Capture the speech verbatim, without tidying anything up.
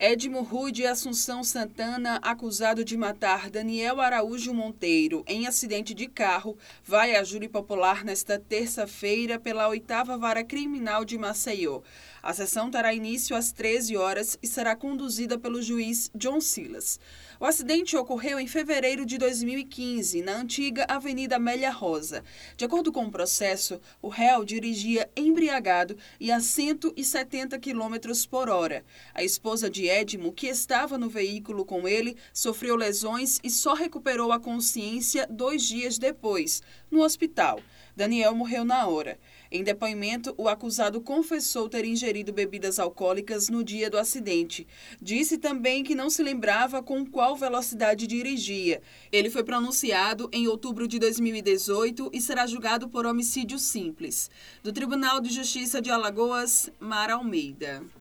Edmo Rui de Assunção Santana, acusado de matar Daniel Araújo Monteiro em acidente de carro, vai a júri popular nesta terça-feira pela oitava Vara Criminal de Maceió. A sessão terá início às treze horas e será conduzida pelo juiz John Silas. O acidente ocorreu em fevereiro de dois mil e quinze, na antiga Avenida Amélia Rosa. De acordo com o processo, o réu dirigia embriagado e a cento e setenta quilômetros por hora. A esposa de Edmo, que estava no veículo com ele, sofreu lesões e só recuperou a consciência dois dias depois, no hospital. Daniel morreu na hora. Em depoimento, o acusado confessou ter ingerido bebidas alcoólicas no dia do acidente. Disse também que não se lembrava com qual velocidade dirigia. Ele foi pronunciado em outubro de dois mil e dezoito e será julgado por homicídio simples. Do Tribunal de Justiça de Alagoas, Mara Almeida.